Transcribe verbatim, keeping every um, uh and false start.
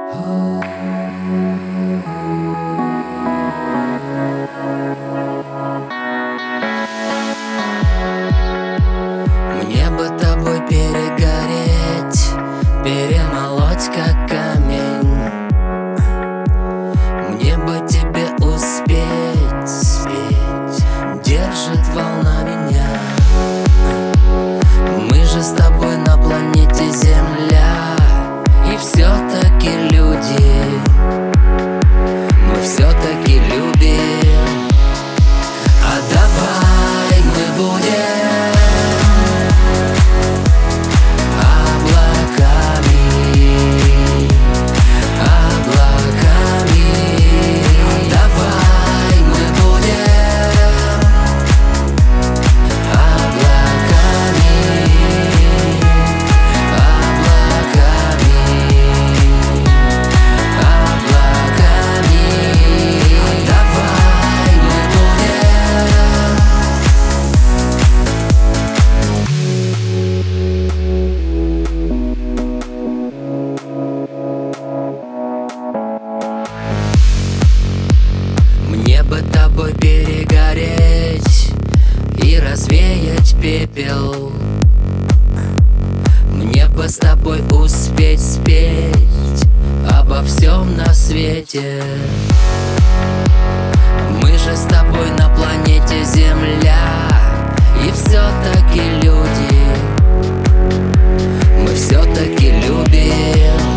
Мне бы тобой перегореть, перемолоть как камень. Мне бы тебе успеть, спеть, держит волна меня. Мы же с тобой на планете Земля, и все-таки люди, мы все-таки любим. А давай мы будем облаками, облаками. Давай мы будем облаками, облаками, облаками. Давай мы Мне бы тобой перегореть и развеять пепел. Мне бы с тобой успеть спеть обо всем на свете. Мы же с тобой на планете Земля, и все-таки люди, мы все-таки любим.